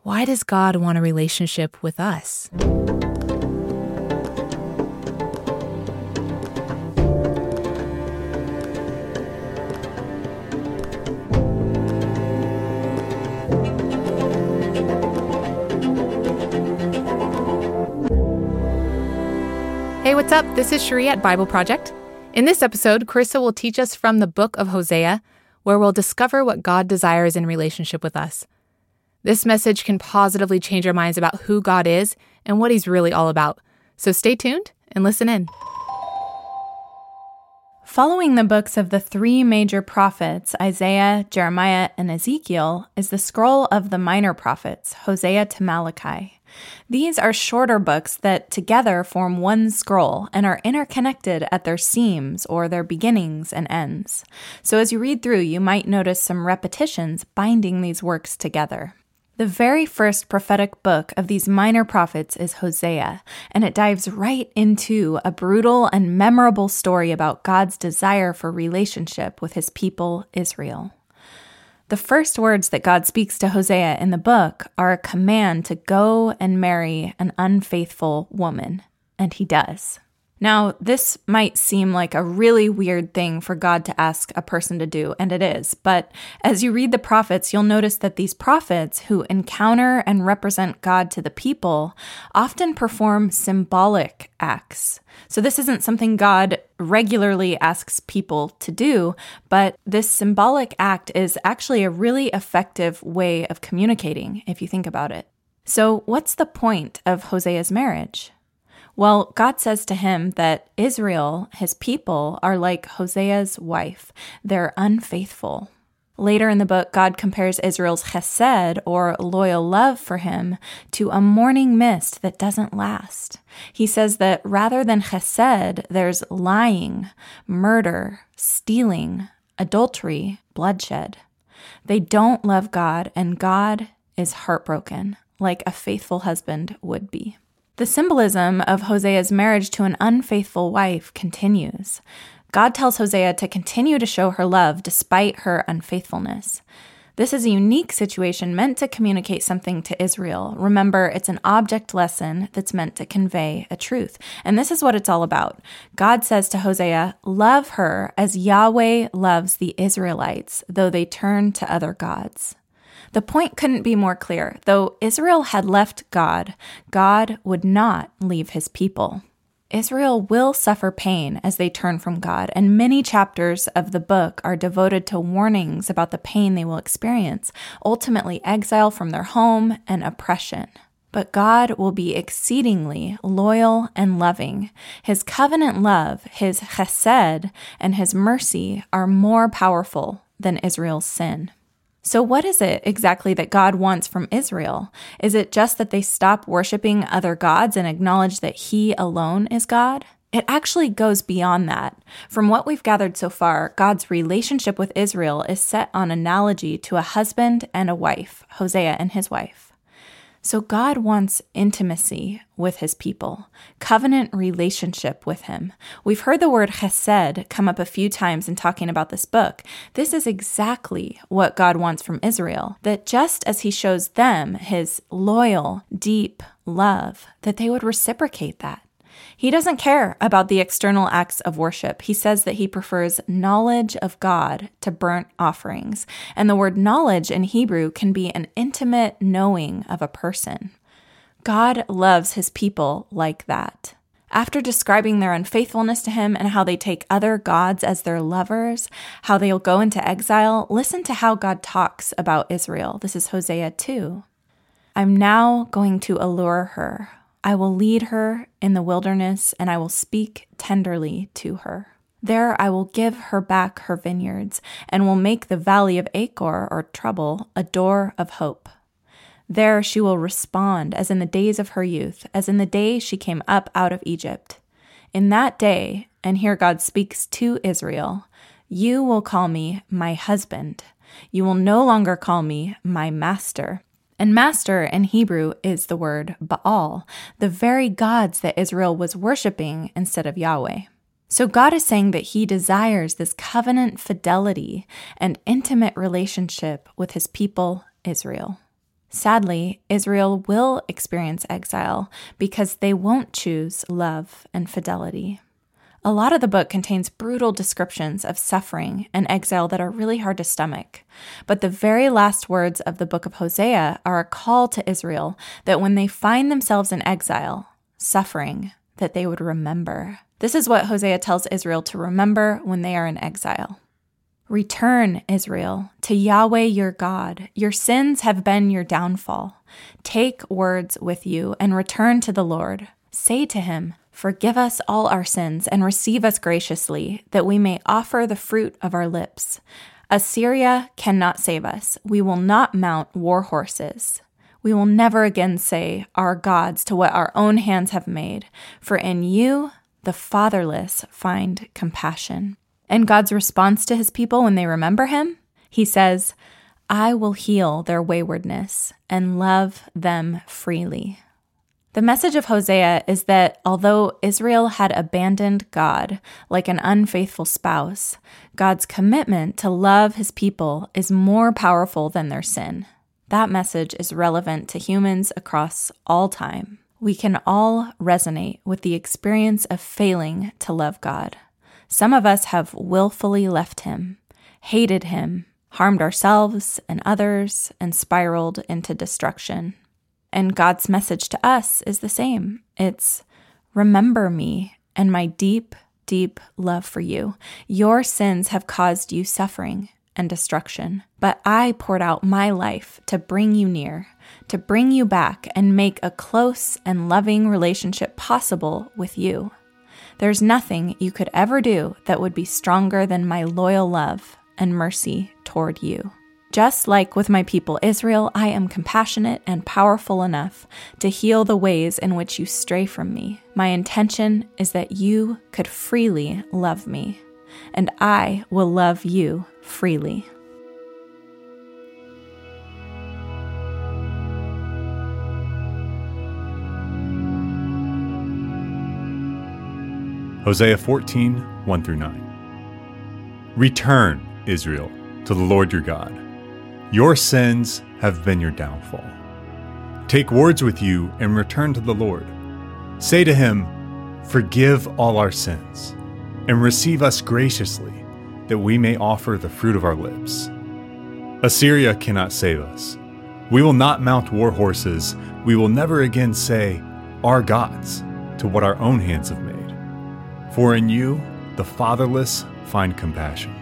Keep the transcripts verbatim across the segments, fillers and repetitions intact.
why does God want a relationship with us? Hey, what's up? This is Cherie at Bible Project. In this episode, Carissa will teach us from the book of Hosea, where we'll discover what God desires in relationship with us. This message can positively change our minds about who God is and what He's really all about. So stay tuned and listen in. Following the books of the three major prophets, Isaiah, Jeremiah, and Ezekiel, is the scroll of the minor prophets, Hosea to Malachi. These are shorter books that together form one scroll and are interconnected at their seams or their beginnings and ends. So as you read through, you might notice some repetitions binding these works together. The very first prophetic book of these minor prophets is Hosea, and it dives right into a brutal and memorable story about God's desire for relationship with His people, Israel. The first words that God speaks to Hosea in the book are a command to go and marry an unfaithful woman, and he does. Now, this might seem like a really weird thing for God to ask a person to do, and it is, but as you read the prophets, you'll notice that these prophets who encounter and represent God to the people often perform symbolic acts. So this isn't something God regularly asks people to do, but this symbolic act is actually a really effective way of communicating, if you think about it. So what's the point of Hosea's marriage? Well, God says to him that Israel, his people, are like Hosea's wife. They're unfaithful. Later in the book, God compares Israel's chesed, or loyal love for him, to a morning mist that doesn't last. He says that rather than chesed, there's lying, murder, stealing, adultery, bloodshed. They don't love God, and God is heartbroken, like a faithful husband would be. The symbolism of Hosea's marriage to an unfaithful wife continues. God tells Hosea to continue to show her love despite her unfaithfulness. This is a unique situation meant to communicate something to Israel. Remember, it's an object lesson that's meant to convey a truth. And this is what it's all about. God says to Hosea, love her as Yahweh loves the Israelites, though they turn to other gods. The point couldn't be more clear. Though Israel had left God, God would not leave his people. Israel will suffer pain as they turn from God, and many chapters of the book are devoted to warnings about the pain they will experience, ultimately exile from their home and oppression. But God will be exceedingly loyal and loving. His covenant love, his chesed, and his mercy are more powerful than Israel's sin. So what is it exactly that God wants from Israel? Is it just that they stop worshiping other gods and acknowledge that He alone is God? It actually goes beyond that. From what we've gathered so far, God's relationship with Israel is set on analogy to a husband and a wife, Hosea and his wife. So God wants intimacy with his people, covenant relationship with him. We've heard the word chesed come up a few times in talking about this book. This is exactly what God wants from Israel, that just as he shows them his loyal, deep love, that they would reciprocate that. He doesn't care about the external acts of worship. He says that he prefers knowledge of God to burnt offerings. And the word knowledge in Hebrew can be an intimate knowing of a person. God loves his people like that. After describing their unfaithfulness to him and how they take other gods as their lovers, how they'll go into exile, listen to how God talks about Israel. This is Hosea two. I'm now going to allure her. I will lead her in the wilderness, and I will speak tenderly to her. There I will give her back her vineyards, and will make the valley of Achor, or trouble, a door of hope. There she will respond as in the days of her youth, as in the day she came up out of Egypt. In that day, and here God speaks to Israel, you will call me my husband. You will no longer call me my master. And master in Hebrew is the word Baal, the very gods that Israel was worshiping instead of Yahweh. So God is saying that he desires this covenant fidelity and intimate relationship with his people, Israel. Sadly, Israel will experience exile because they won't choose love and fidelity. A lot of the book contains brutal descriptions of suffering and exile that are really hard to stomach. But the very last words of the book of Hosea are a call to Israel that when they find themselves in exile, suffering, that they would remember. This is what Hosea tells Israel to remember when they are in exile. Return, Israel, to Yahweh your God. Your sins have been your downfall. Take words with you and return to the Lord. Say to him, forgive us all our sins and receive us graciously, that we may offer the fruit of our lips. Assyria cannot save us. We will not mount war horses. We will never again say, our gods, to what our own hands have made. For in you, the fatherless find compassion. And God's response to his people when they remember him? He says, I will heal their waywardness and love them freely. The message of Hosea is that although Israel had abandoned God like an unfaithful spouse, God's commitment to love his people is more powerful than their sin. That message is relevant to humans across all time. We can all resonate with the experience of failing to love God. Some of us have willfully left him, hated him, harmed ourselves and others, and spiraled into destruction. And God's message to us is the same. It's, remember me and my deep, deep love for you. Your sins have caused you suffering and destruction, but I poured out my life to bring you near, to bring you back and make a close and loving relationship possible with you. There's nothing you could ever do that would be stronger than my loyal love and mercy toward you. Just like with my people Israel, I am compassionate and powerful enough to heal the ways in which you stray from me. My intention is that you could freely love me, and I will love you freely. Hosea fourteen, one through nine. Return, Israel, to the Lord your God. Your sins have been your downfall. Take words with you and return to the Lord. Say to him, forgive all our sins, and receive us graciously, that we may offer the fruit of our lips. Assyria cannot save us. We will not mount war horses. We will never again say, our gods, to what our own hands have made. For in you, the fatherless find compassion.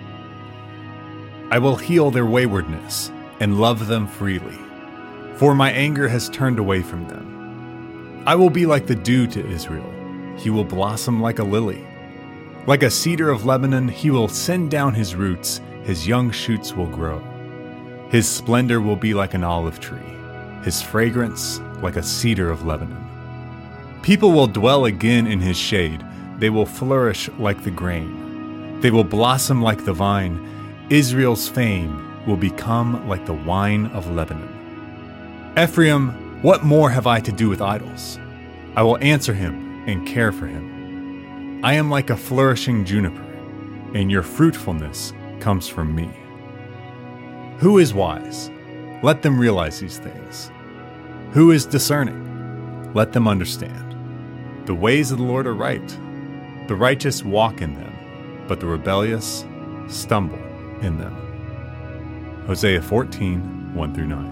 I will heal their waywardness and love them freely, for my anger has turned away from them. I will be like the dew to Israel. He will blossom like a lily. Like a cedar of Lebanon, he will send down his roots. His young shoots will grow. His splendor will be like an olive tree, his fragrance like a cedar of Lebanon. People will dwell again in his shade. They will flourish like the grain. They will blossom like the vine. Israel's fame will become like the wine of Lebanon. Ephraim, what more have I to do with idols? I will answer him and care for him. I am like a flourishing juniper, and your fruitfulness comes from me. Who is wise? Let them realize these things. Who is discerning? Let them understand. The ways of the Lord are right. The righteous walk in them, but the rebellious stumble in them. Hosea fourteen, one through nine.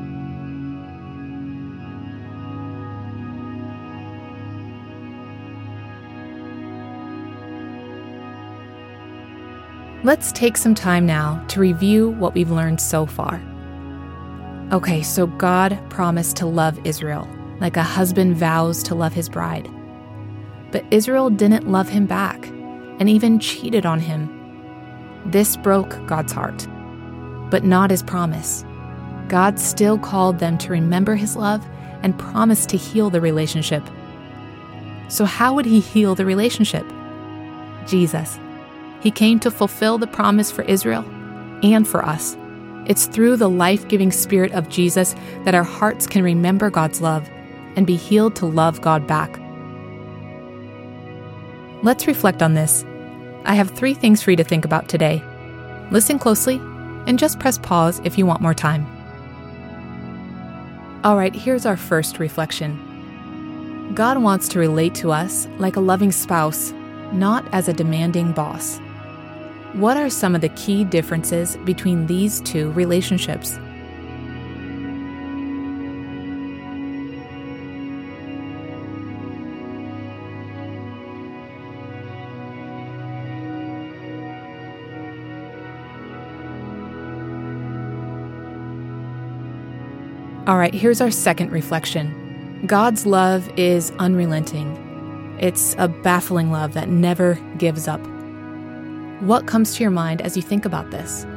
Let's take some time now to review what we've learned so far. Okay, so God promised to love Israel, like a husband vows to love his bride. But Israel didn't love him back, and even cheated on him. This broke God's heart, but not his promise. God still called them to remember his love and promised to heal the relationship. So how would he heal the relationship? Jesus. He came to fulfill the promise for Israel and for us. It's through the life-giving Spirit of Jesus that our hearts can remember God's love and be healed to love God back. Let's reflect on this. I have three things for you to think about today. Listen closely and just press pause if you want more time. All right, here's our first reflection. God wants to relate to us like a loving spouse, not as a demanding boss. What are some of the key differences between these two relationships? All right, here's our second reflection. God's love is unrelenting. It's a baffling love that never gives up. What comes to your mind as you think about this?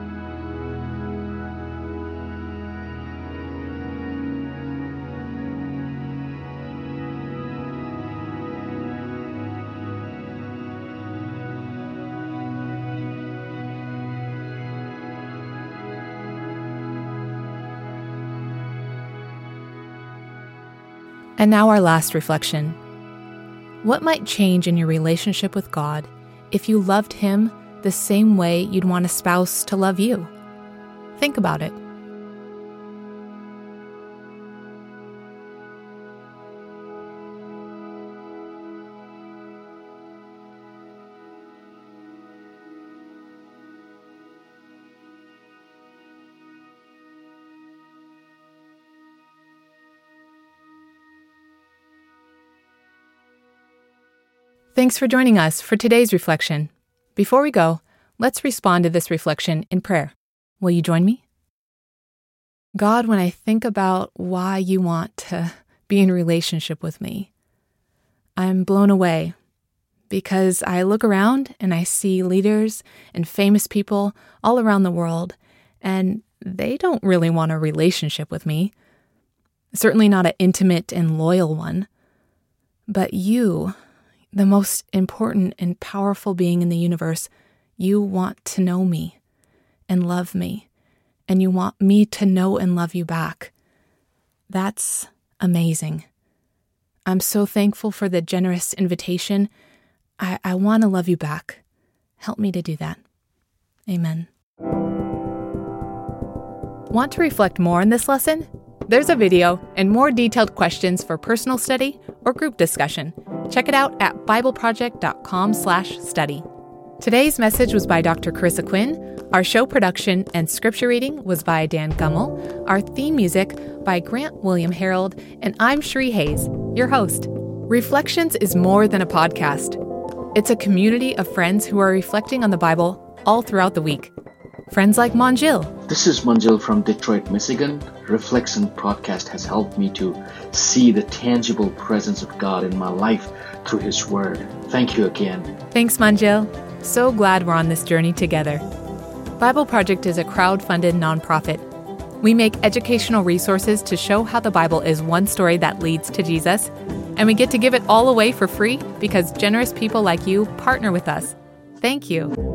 And now our last reflection. What might change in your relationship with God if you loved Him the same way you'd want a spouse to love you? Think about it. Thanks for joining us for today's reflection. Before we go, let's respond to this reflection in prayer. Will you join me? God, when I think about why you want to be in relationship with me, I'm blown away because I look around and I see leaders and famous people all around the world, and they don't really want a relationship with me. Certainly not an intimate and loyal one. But you, the most important and powerful being in the universe, you want to know me and love me, and you want me to know and love you back. That's amazing. I'm so thankful for the generous invitation. I, I want to love you back. Help me to do that. Amen. Want to reflect more on this lesson? There's a video and more detailed questions for personal study or group discussion. Check it out at bibleproject.com slash study. Today's message was by Doctor Carissa Quinn. Our show production and scripture reading was by Dan Gummel. Our theme music by Grant William Harold. And I'm Sheree Hayes, your host. Reflections is more than a podcast. It's a community of friends who are reflecting on the Bible all throughout the week. Friends like Manjil. This is Manjil from Detroit, Michigan. Reflection podcast has helped me to see the tangible presence of God in my life through His Word. Thank you again. Thanks, Manjil. So glad we're on this journey together. Bible Project is a crowd-funded nonprofit. We make educational resources to show how the Bible is one story that leads to Jesus, and we get to give it all away for free because generous people like you partner with us. Thank you.